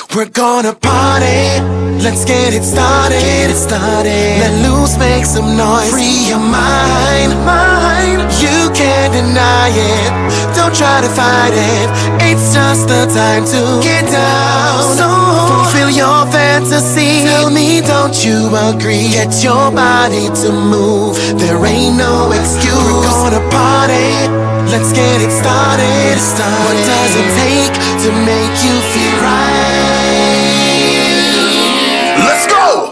We're gonna party, let's get it started. Let loose, make some noise, free your mind. You can't deny it, don't try to fight it. It's just the time to get down. So fulfill your fantasy, tell me, don't you agree? Get your body to move, there ain't no excuse. We're gonna party, let's get it started. What does it take to make you feel right? Let's go!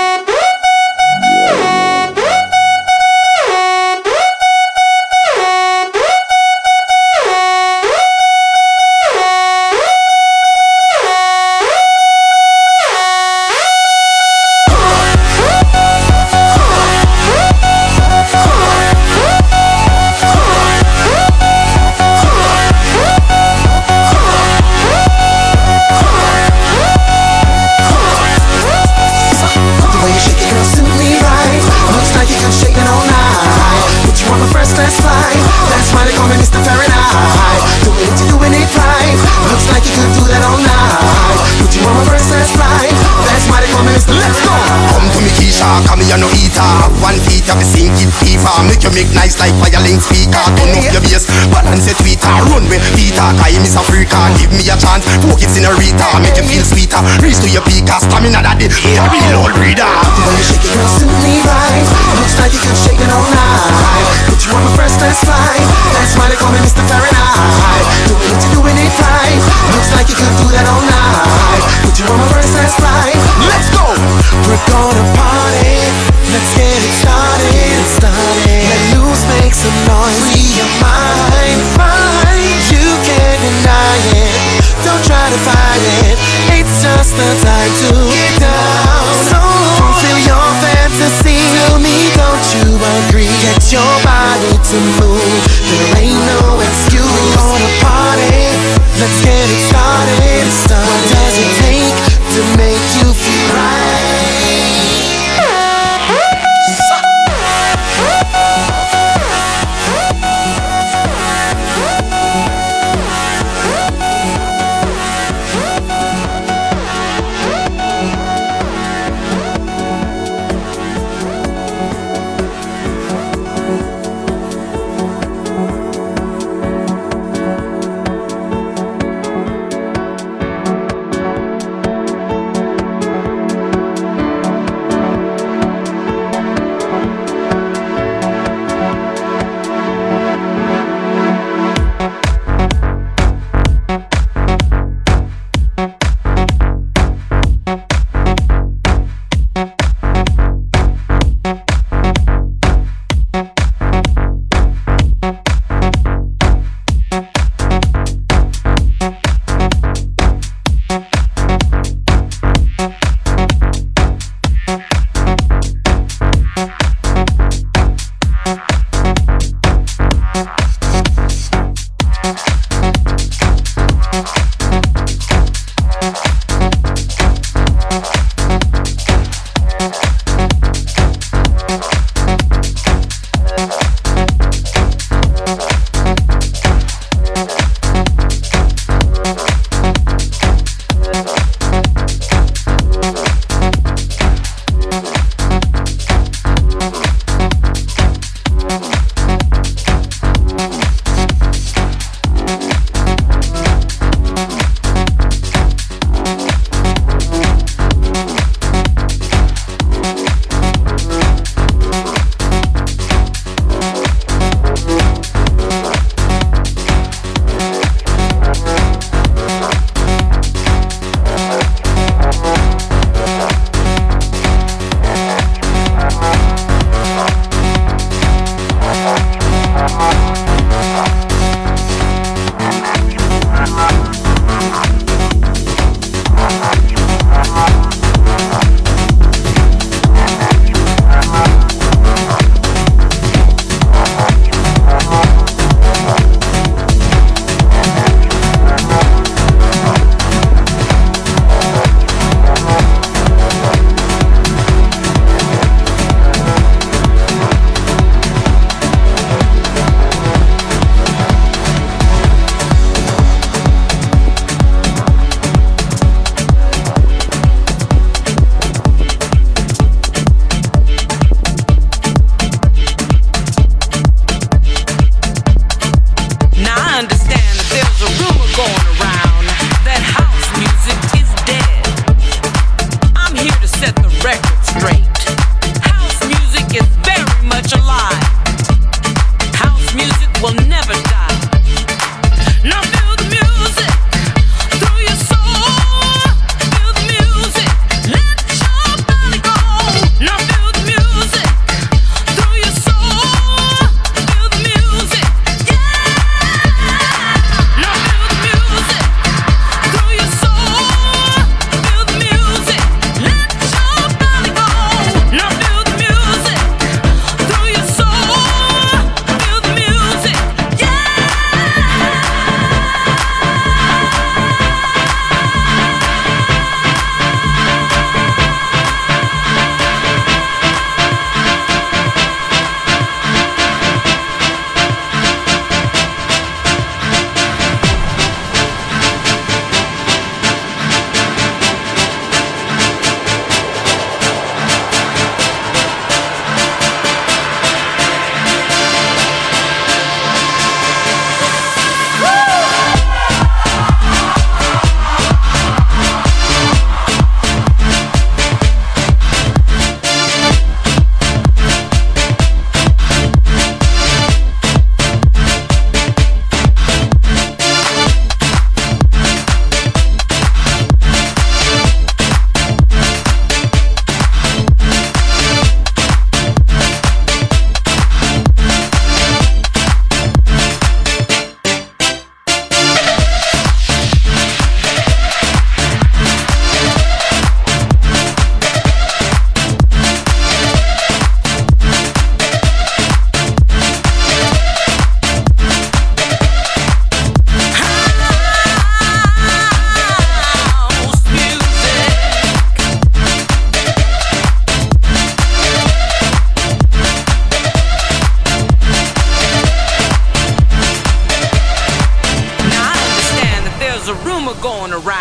Make you make nice like Firelink speaker. Turn up your bass, balance your tweeter. Run with Peter, time is Africa. Give me a chance, focus in a Rita. Make you feel sweeter, reach to your peak. Stamina that day, a real old reader. The way you shake it, girl, suit me right. Looks like you can shake it all night. Put you on my first class flight, that's why they call me Mr. Fahrenheit. Doing it, you're doing it right. Looks like you can do that all night. Put you on my first class flight, let's go. We're gonna party, let's get it started. Let loose, make some noise, free your mind. You can't deny it, don't try to fight it. It's just the time to get down. So fulfill your fantasy, tell me, don't you agree? Get your body to move, there ain't no excuse. We're gonna party, let's get it started. What does it take to make you feel right?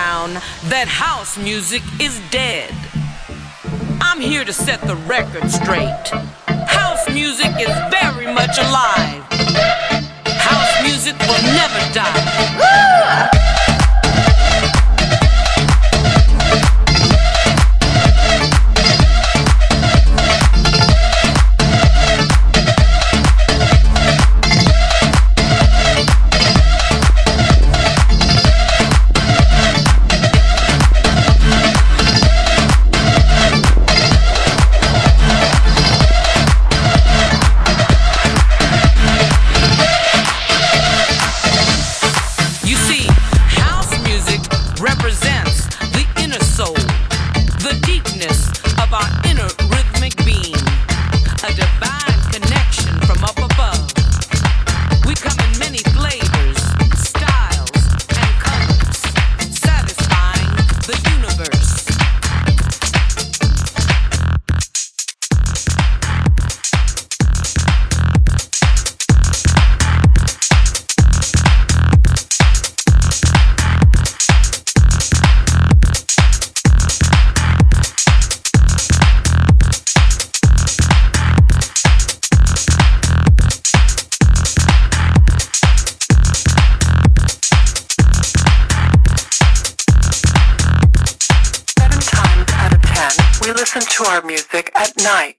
down that house music is dead. I'm here to set the record straight. House music is very much alive. House music will never die. Woo! To our music at night.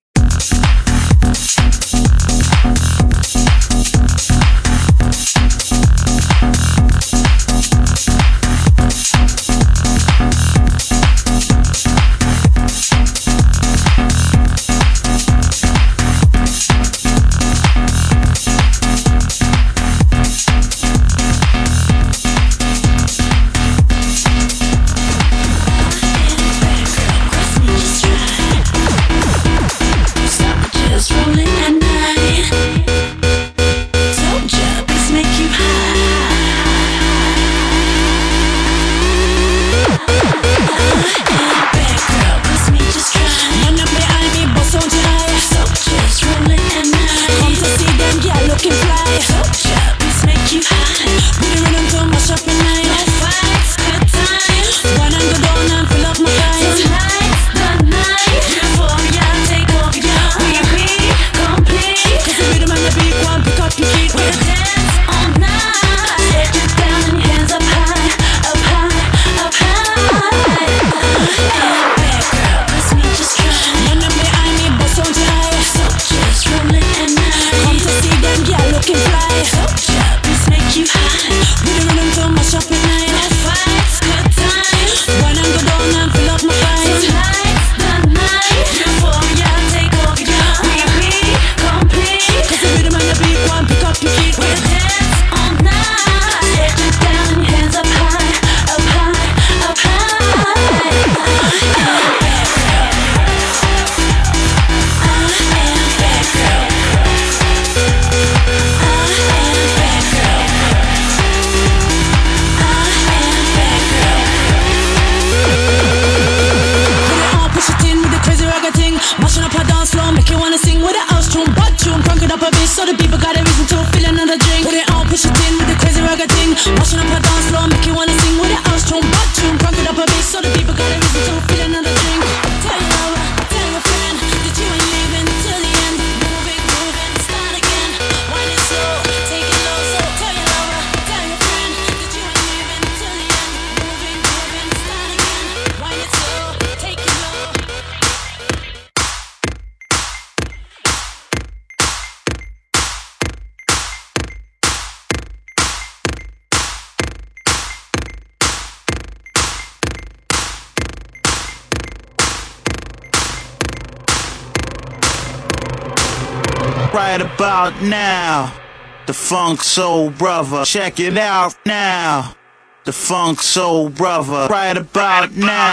Right about now, the Funk Soul Brother. Check it out now, the Funk Soul Brother. Right about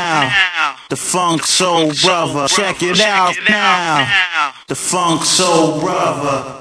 now, the Funk Soul Brother. Check it out now, the Funk Soul Brother.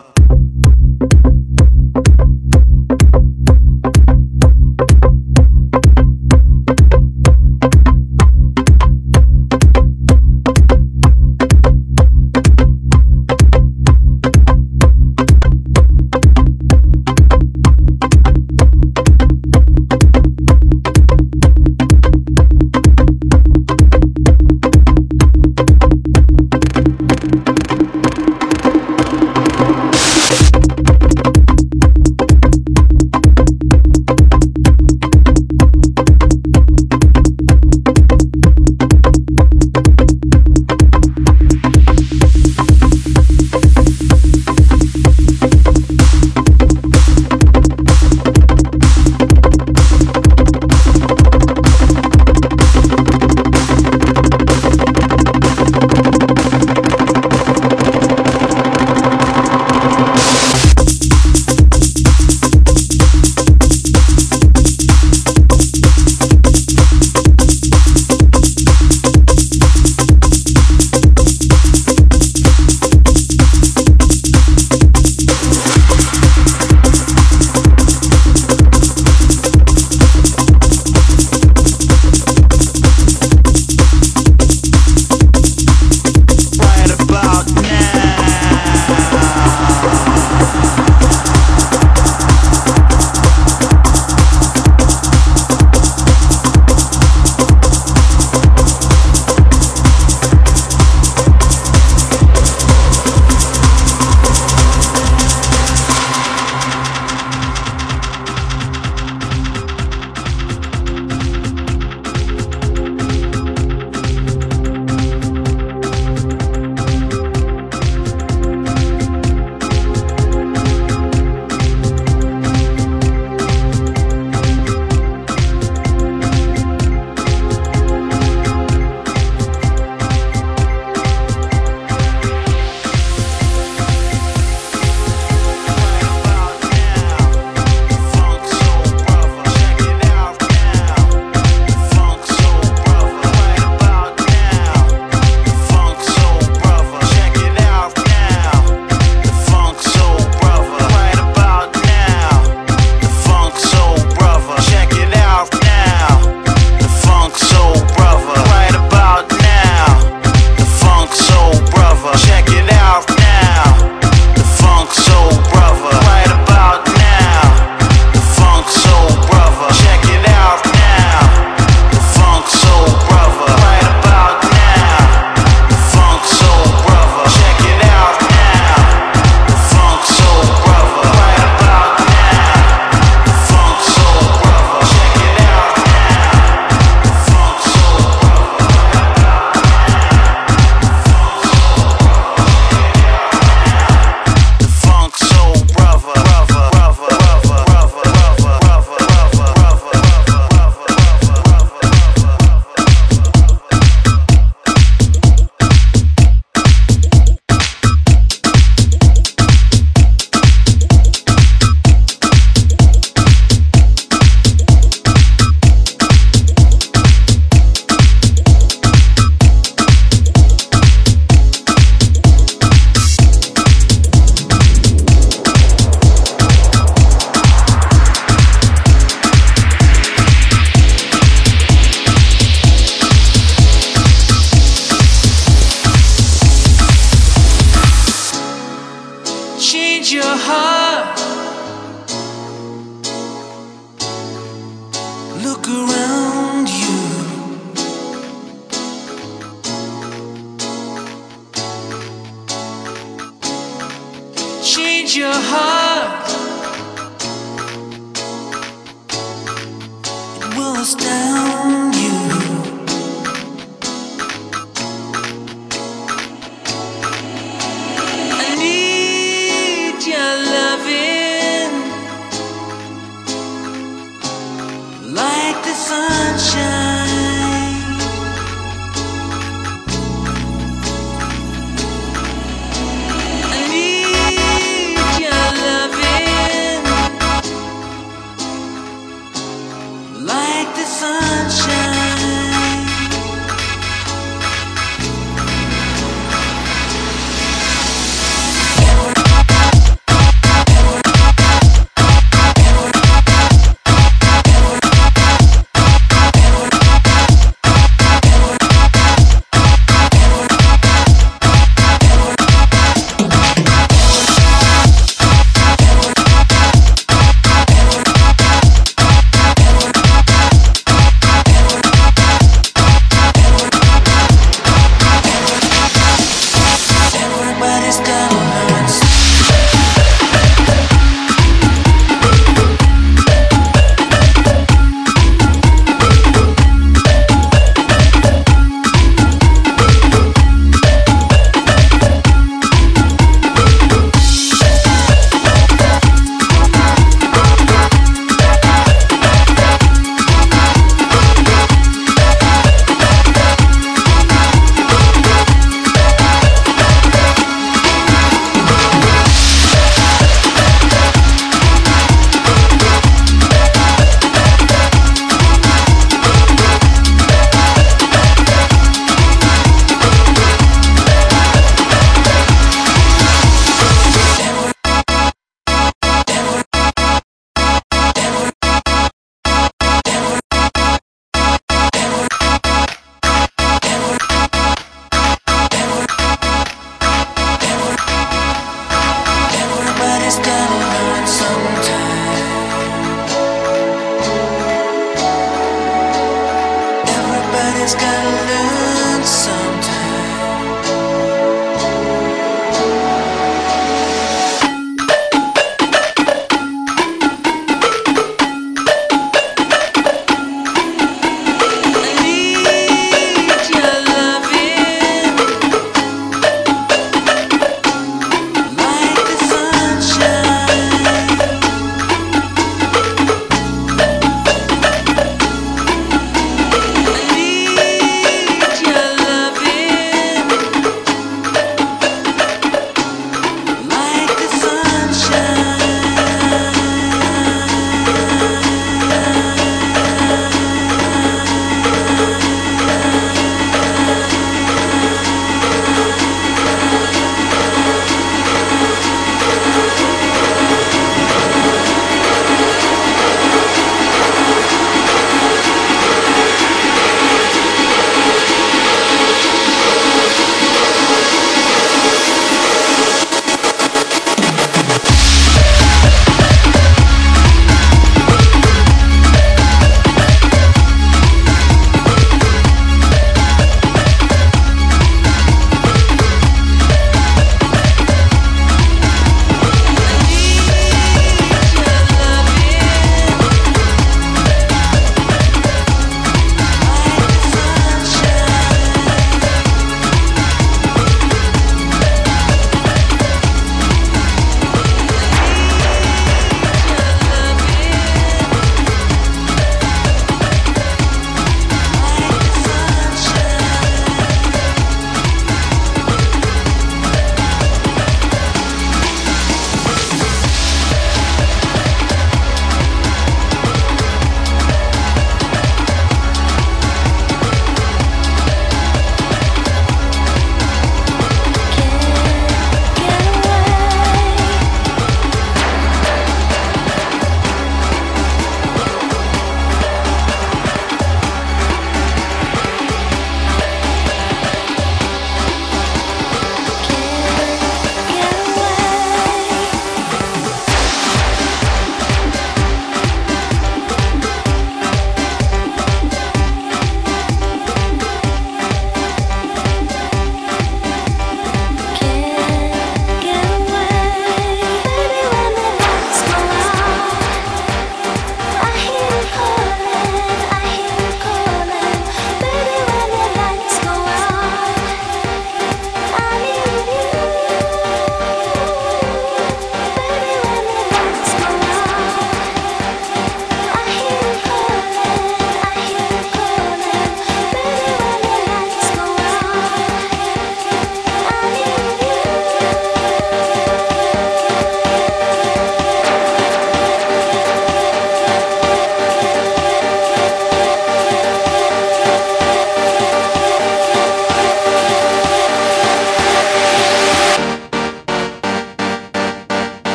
your heart. It will astound you. I need your loving like the sunshine.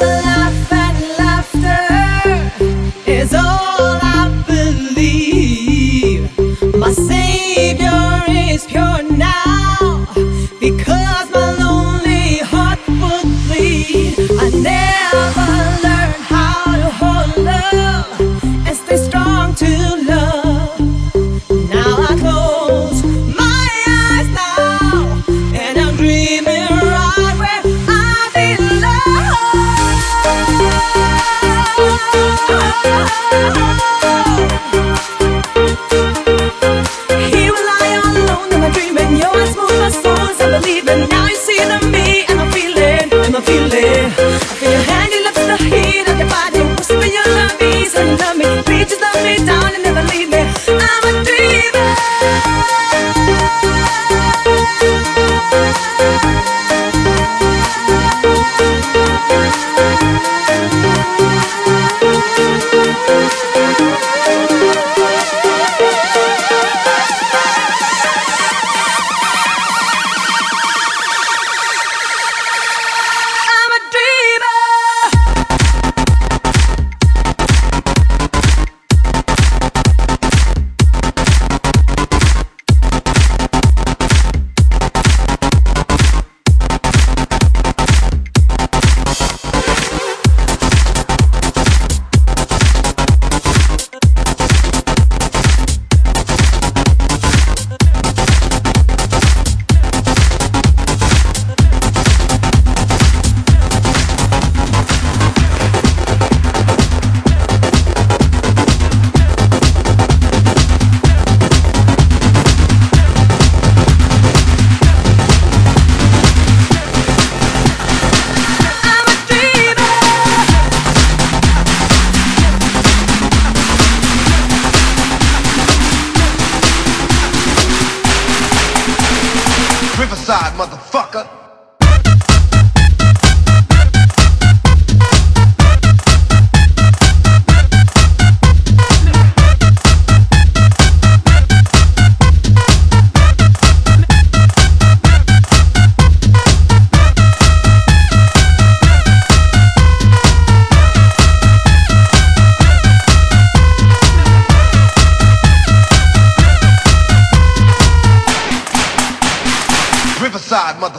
laugh and laughter is all I believe. My Savior is pure now, because my lonely heart would bleed. I never learned how to hold love and stay strong to love. Now I close my eyes now, and I'm dreaming right where I belong. He will lie all alone in my dream, and your eyes move my soul as I believe. And now you see the me, and I'm feeling, and I'm feeling. I feel your hand, your lips, the heat of your body. Whisper you love me, so you love me. Please just love me down and never leave me. I'm a dreamer. I'm a dreamer. Riverside, motherfucker. Riverside, motherfucker.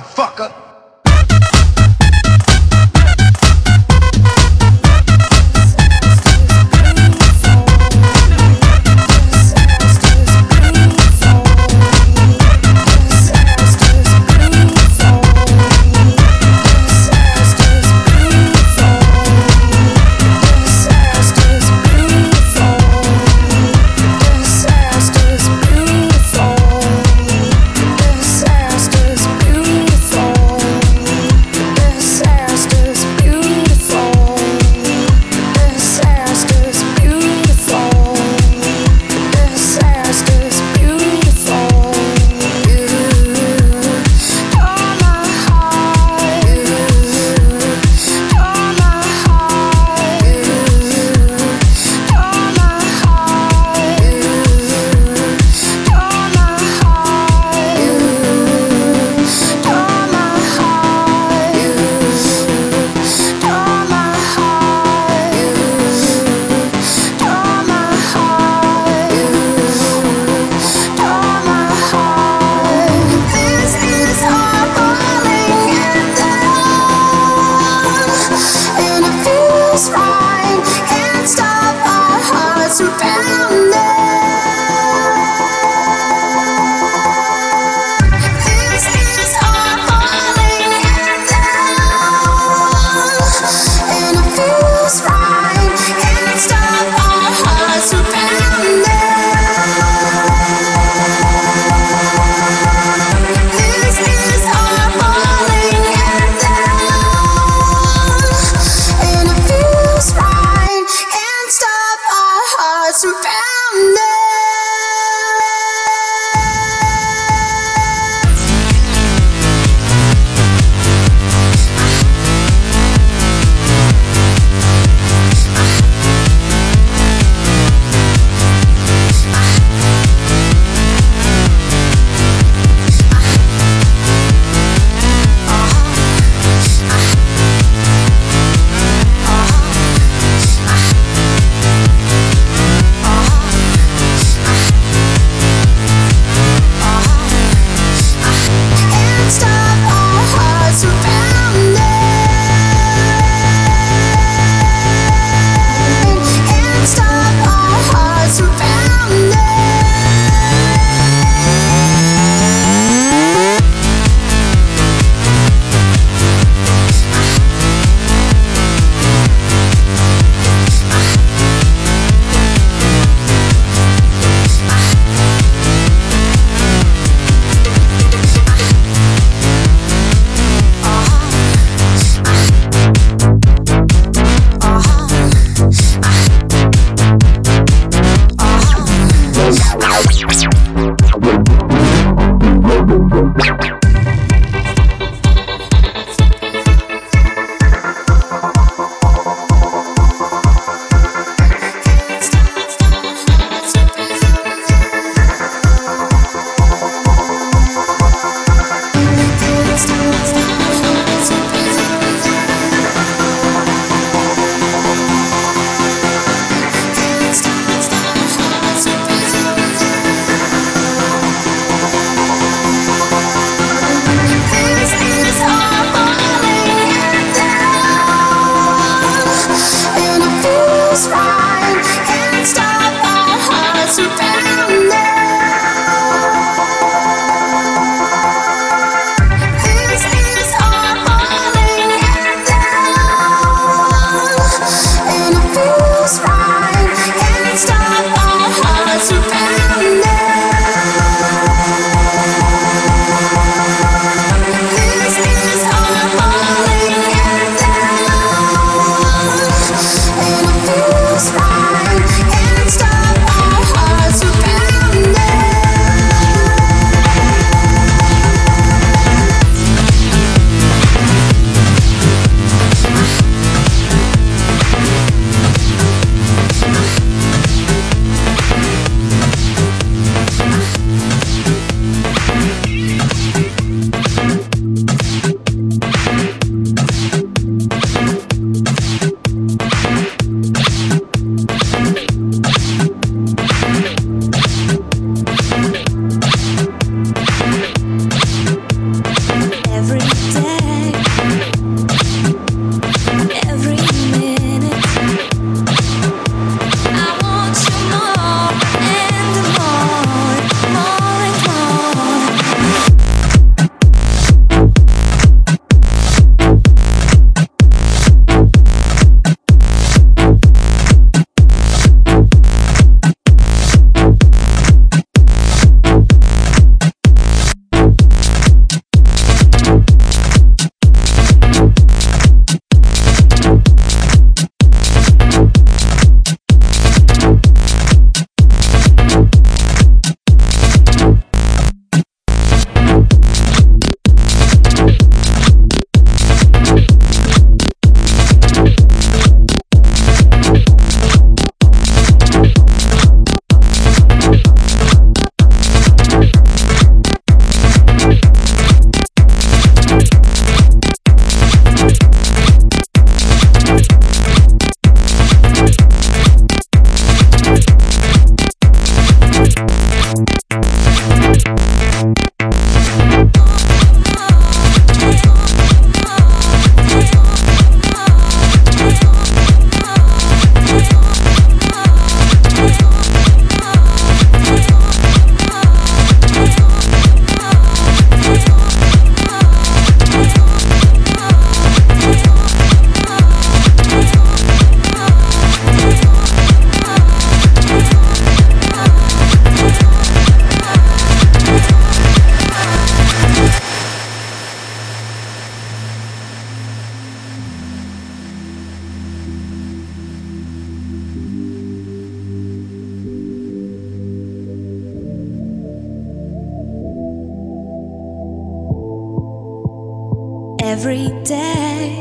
every day,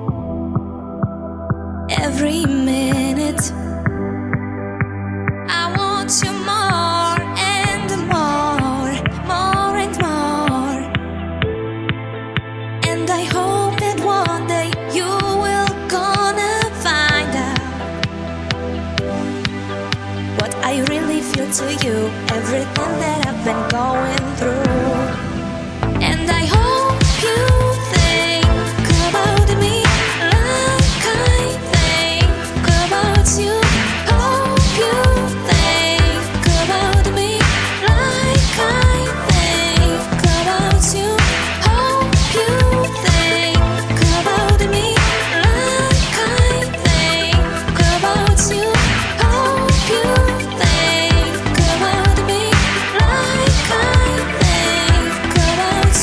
every minute. I want you more and more, more and more. And I hope that one day you will gonna find out what I really feel to you, everything that I've been going through. And I hope you think about me like I think about you. Hope you think about me like I think about you. Hope you think about me like I think about you. Hope you think about me like I think about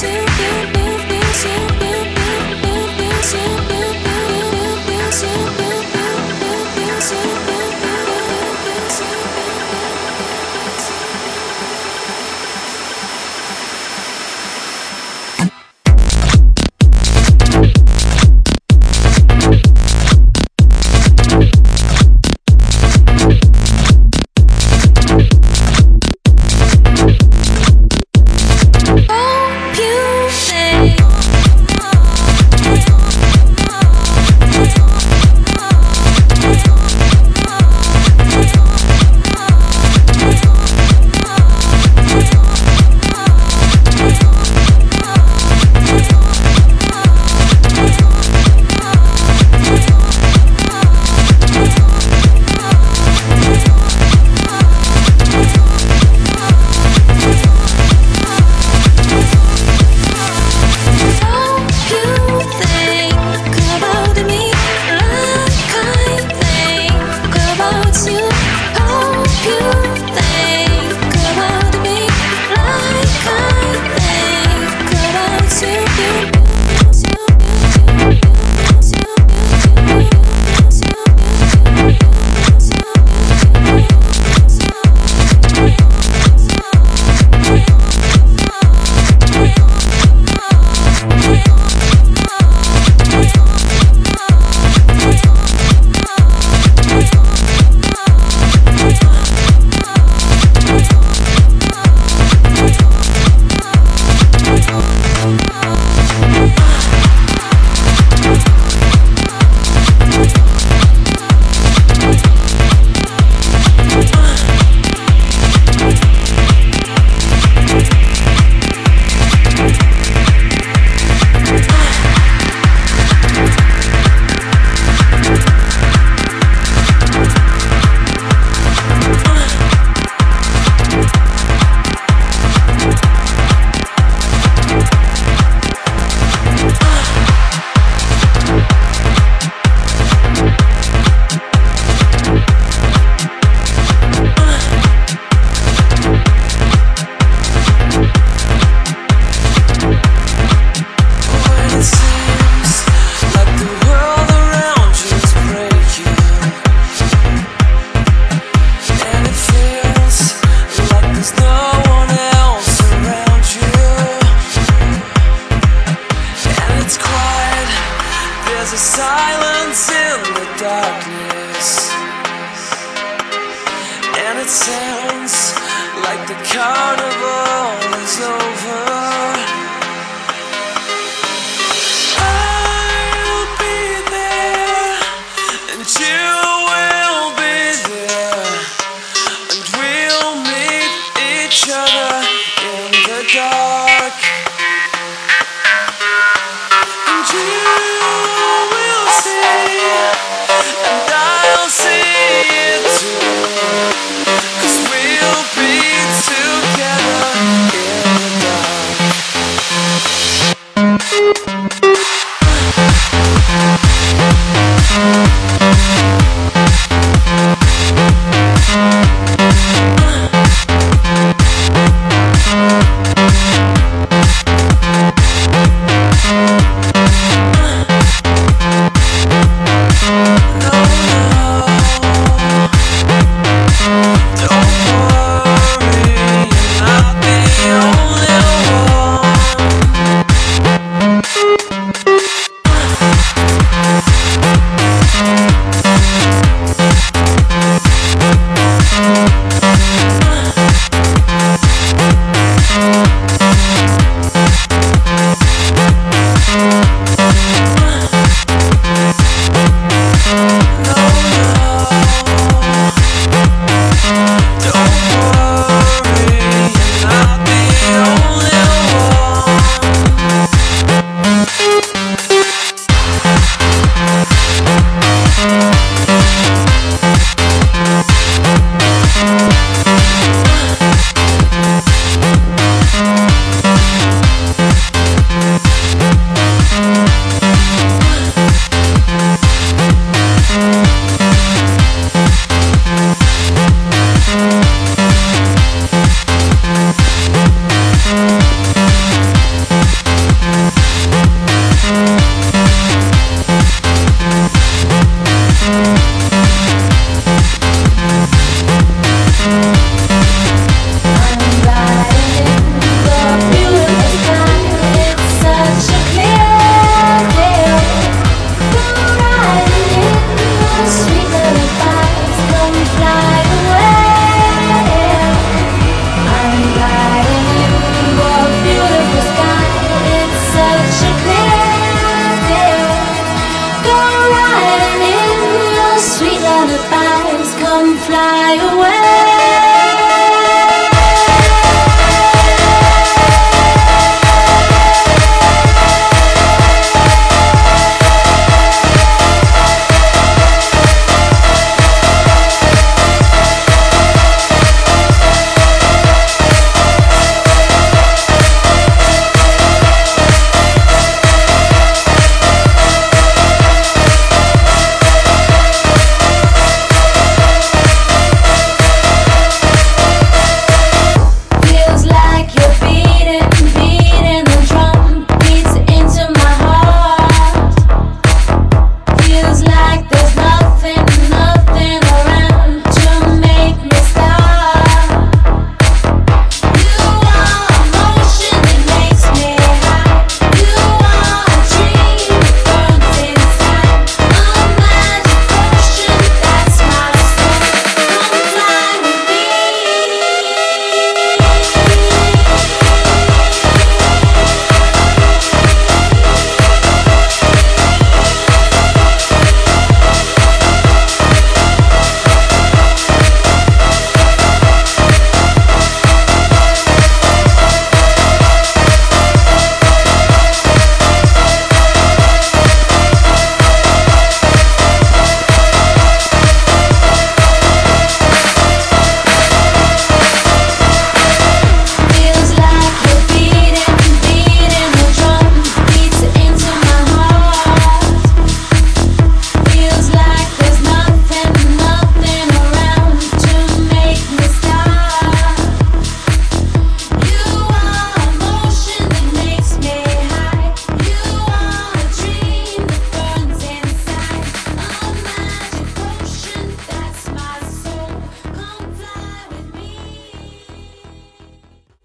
like